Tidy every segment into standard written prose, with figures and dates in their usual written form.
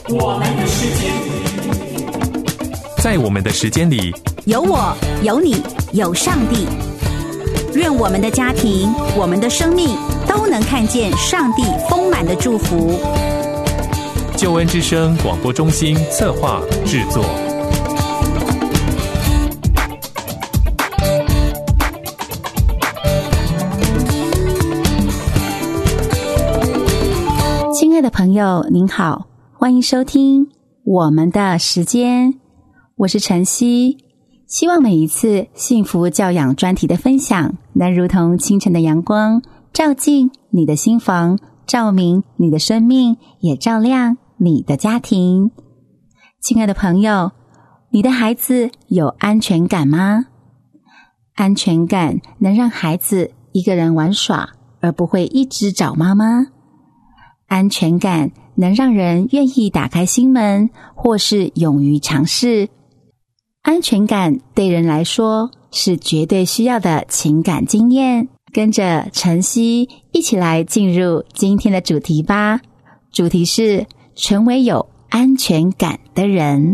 我们的时间， 在我们的时间里， 有我，有你，有上帝。愿我们的家庭，我们的生命都能看见上帝丰满的祝福。 救恩之声广播中心策划制作。 亲爱的朋友，您好，欢迎收听我们的时间，我是晨曦。希望每一次幸福教养专题的分享，能如同清晨的阳光，照进你的心房，照明你的生命，也照亮你的家庭。亲爱的朋友，你的孩子有安全感吗？安全感能让孩子一个人玩耍，而不会一直找妈妈。安全感能让人愿意打开心门，或是勇于尝试。安全感对人来说是绝对需要的情感经验。跟着晨曦一起来进入今天的主题吧。主题是成为有安全感的人。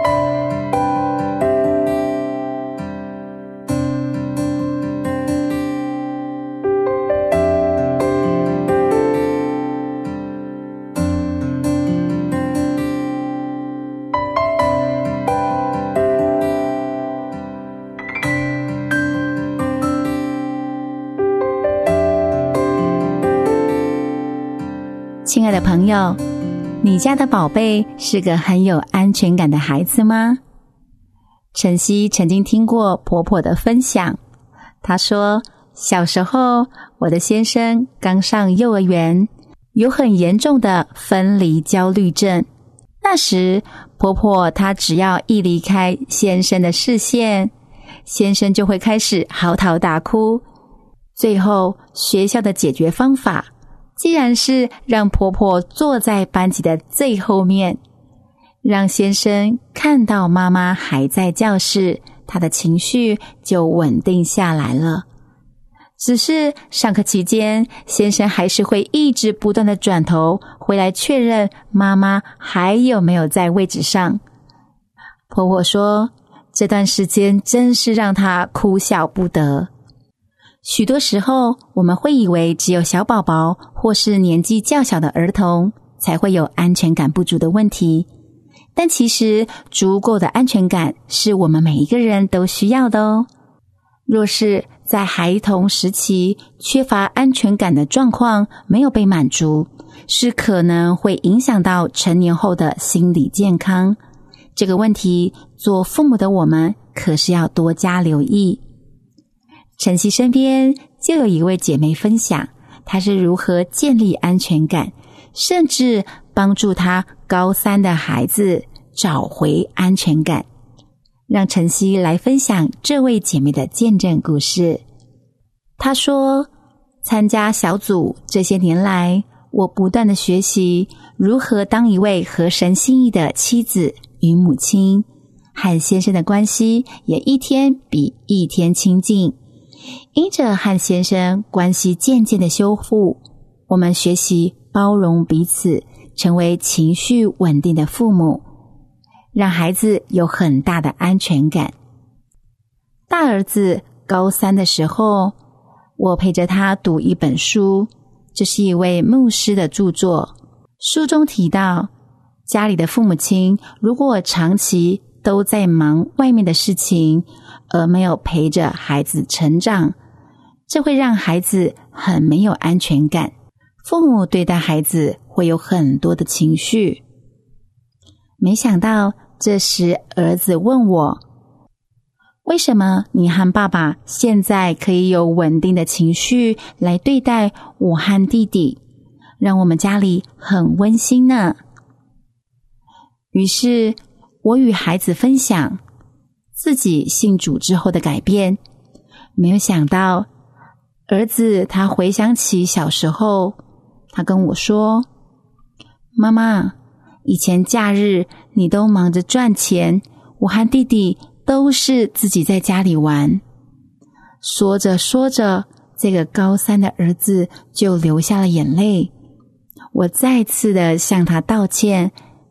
亲爱的朋友，你家的宝贝是个很有安全感的孩子吗？晨曦曾经听过婆婆的分享，她说小时候我的先生刚上幼儿园，有很严重的分离焦虑症。那时婆婆她只要一离开先生的视线，先生就会开始嚎啕大哭。最后学校的解决方法既然是让婆婆坐在班级的最后面，让先生看到妈妈还在教室，他的情绪就稳定下来了。只是上课期间，先生还是会一直不断的转头回来确认妈妈还有没有在位置上。婆婆说，这段时间真是让她哭笑不得。许多时候我们会以为只有小宝宝或是年纪较小的儿童才会有安全感不足的问题，但其实足够的安全感是我们每一个人都需要的哦。若是在孩童时期缺乏安全感的状况没有被满足，是可能会影响到成年后的心理健康。这个问题做父母的我们可是要多加留意。晨曦身边就有一位姐妹分享，她是如何建立安全感，甚至帮助她高3的孩子找回安全感。让晨曦来分享这位姐妹的见证故事。她说，参加小组这些年来，我不断的学习如何当一位合神心意的妻子与母亲，和先生的关系也一天比一天亲近。因着和先生关系渐渐的修复，我们学习包容彼此，成为情绪稳定的父母，让孩子有很大的安全感。大儿子高3的时候，我陪着他读一本书，这是一位牧师的著作。书中提到，家里的父母亲如果长期都在忙外面的事情，而没有陪着孩子成长，这会让孩子很没有安全感。父母对待孩子会有很多的情绪。没想到这时儿子问我，为什么你和爸爸现在可以有稳定的情绪来对待我和弟弟，让我们家里很温馨呢？于是我与孩子分享自己信主之后的改变。没有想到儿子他回想起小时候，他跟我说，妈妈，以前假日你都忙着赚钱，我和弟弟都是自己在家里玩。说着说着，这个高3的儿子就流下了眼泪。我再次的向他道歉，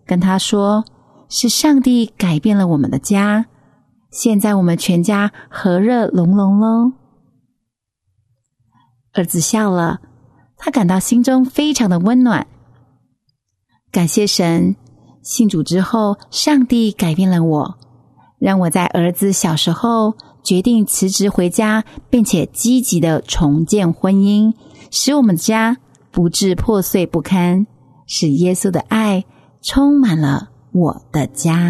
跟他说，是上帝改变了我们的家，现在我们全家和乐融融咯。儿子笑了，他感到心中非常的温暖。感谢神，信主之后，上帝改变了我，让我在儿子小时候决定辞职回家，并且积极的重建婚姻，使我们的家不致破碎不堪，使耶稣的爱充满了我的家。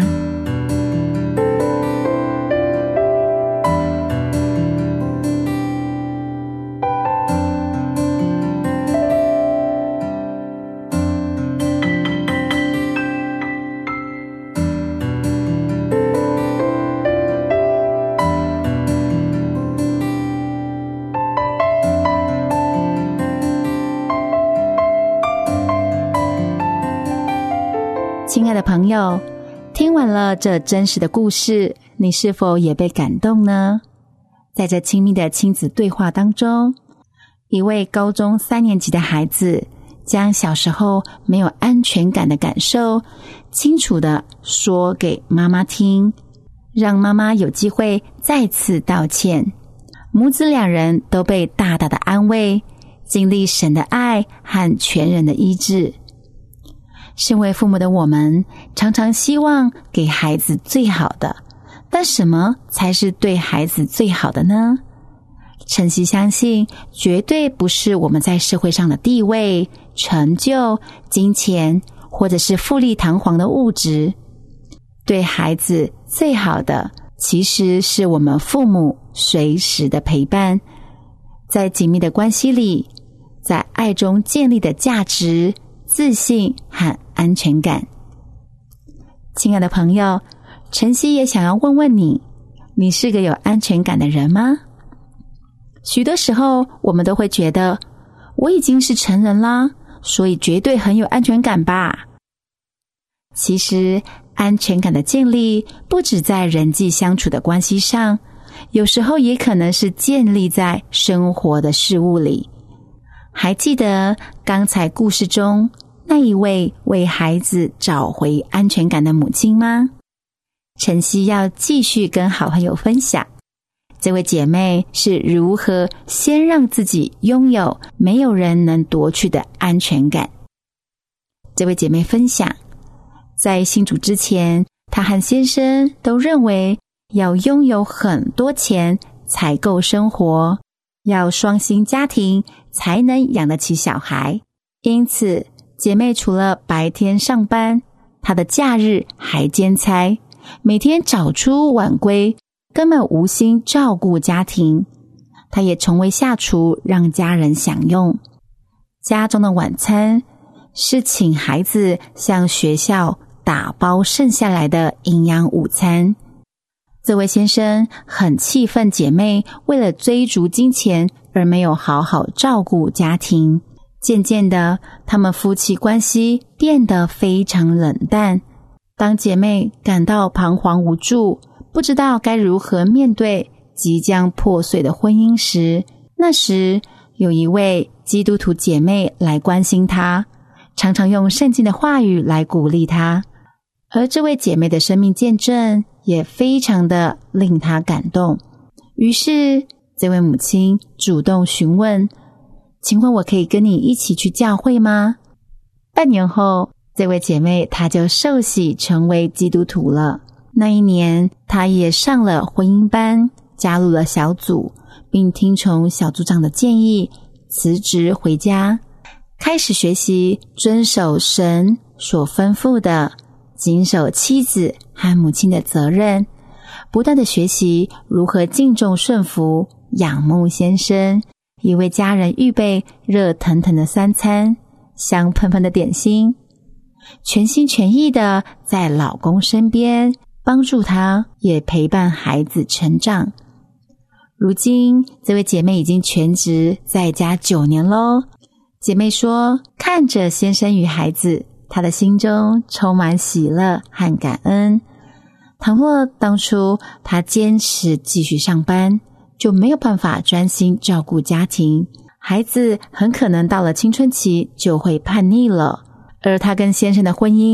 亲爱的朋友，听完了这真实的故事，你是否也被感动呢？在这亲密的亲子对话当中，一位高中3年级的孩子将小时候没有安全感的感受清楚地说给妈妈听，让妈妈有机会再次道歉。母子2人都被大大的安慰，经历神的爱和全人的医治。身为父母的我们，常常希望给孩子最好的，但什么才是对孩子最好的呢？晨曦相信，绝对不是我们在社会上的地位、成就、金钱，或者是富丽堂皇的物质。对孩子最好的，其实是我们父母随时的陪伴，在紧密的关系里，在爱中建立的价值、自信和安全感。亲爱的朋友，晨曦也想要问问你，你是个有安全感的人吗？许多时候我们都会觉得，我已经是成人啦，所以绝对很有安全感吧。其实安全感的建立不只在人际相处的关系上，有时候也可能是建立在生活的事物里。还记得刚才故事中那一位为孩子找回安全感的母亲吗？晨曦要继续跟好朋友分享，这位姐妹是如何先让自己拥有没有人能夺去的安全感。这位姐妹分享，在信主之前，她和先生都认为要拥有很多钱才够生活，要双薪家庭才能养得起小孩。因此姐妹除了白天上班，她的假日还兼差，每天早出晚归，根本无心照顾家庭。她也从未下厨让家人享用。家中的晚餐是请孩子向学校打包剩下来的营养午餐。这位先生很气愤姐妹为了追逐金钱而没有好好照顾家庭。渐渐的，他们夫妻关系变得非常冷淡。当姐妹感到彷徨无助，不知道该如何面对即将破碎的婚姻时，那时有一位基督徒姐妹来关心她，常常用圣经的话语来鼓励她。而这位姐妹的生命见证也非常的令她感动。于是这位母亲主动询问，请问我可以跟你一起去教会吗？半年后，这位姐妹她就受洗成为基督徒了。那一年，她也上了婚姻班，加入了小组，并听从小组长的建议，辞职回家，开始学习遵守神所吩咐的，谨守妻子和母亲的责任，不断的学习如何敬重顺服，仰慕先生，也为家人预备热腾腾的3餐，香喷喷的点心，全心全意的在老公身边帮助他，也陪伴孩子成长。如今这位姐妹已经全职在家9年咯。姐妹说，看着先生与孩子，她的心中充满喜乐和感恩。倘若当初她坚持继续上班，就没有办法专心照顾家庭，孩子很可能到了青春期就会叛逆了，而她跟先生的婚姻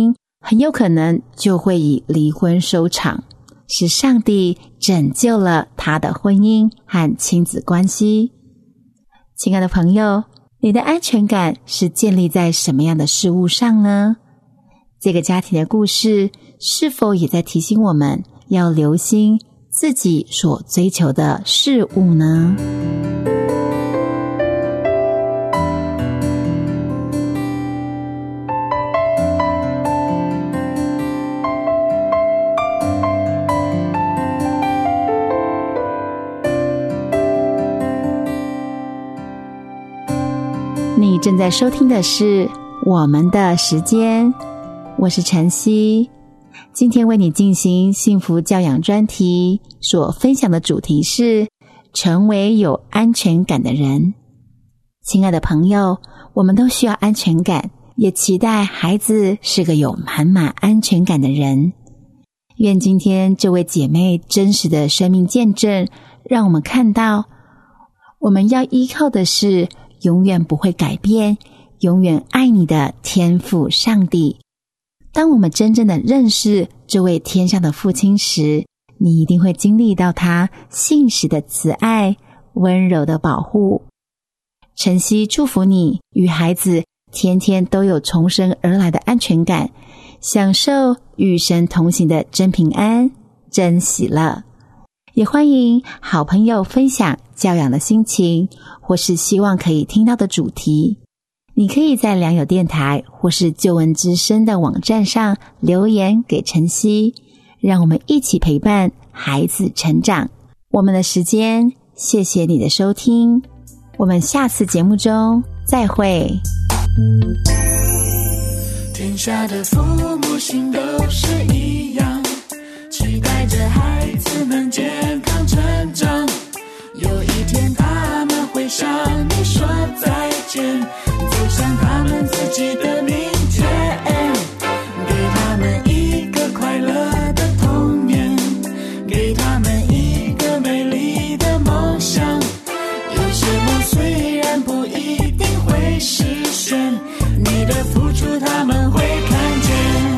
很有可能就会以离婚收场，是上帝拯救了他的婚姻和亲子关系。亲爱的朋友，你的安全感是建立在什么样的事物上呢？这个家庭的故事是否也在提醒我们要留心自己所追求的事物呢？你正在收听的是我们的时间，我是晨曦。今天为你进行幸福教养专题，所分享的主题是成为有安全感的人。亲爱的朋友，我们都需要安全感，也期待孩子是个有满满安全感的人。愿今天这位姐妹真实的生命见证，让我们看到我们要依靠的是永远不会改变，永远爱你的天父上帝。当我们真正的认识这位天上的父亲时，你一定会经历到他信实的慈爱，温柔的保护。晨曦祝福你与孩子天天都有从生而来的安全感，享受与神同行的真平安、真喜乐。也欢迎好朋友分享教养的心情，或是希望可以听到的主题。你可以在良友电台或是救恩之声的网站上留言给晨曦，让我们一起陪伴孩子成长。我们的时间，谢谢你的收听，我们下次节目中再会。 天下的父母心都是一样，期待着孩子能健康成长，有一天他们会向你说再见，走向他们自己的明天，给他们一个快乐的童年，给他们一个美丽的梦想。有些梦虽然不一定会实现，你的付出他们会看见。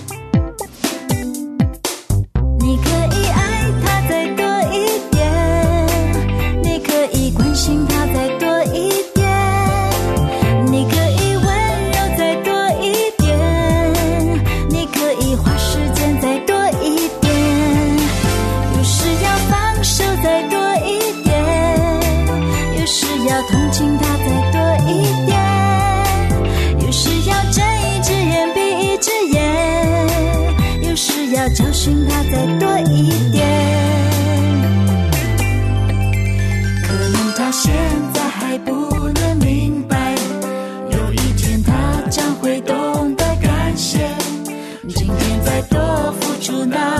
你可以爱他再多一点，你可以关心他再多一点，你可以温柔再多一点，你可以花时间再多一点，有时要放手再多一点，有时要同情他再多一点，有时要睁一只眼闭一只眼，有时要教训他再多一点。可能他现在还不能明白，有一天他将会懂得感谢，今天再多付出那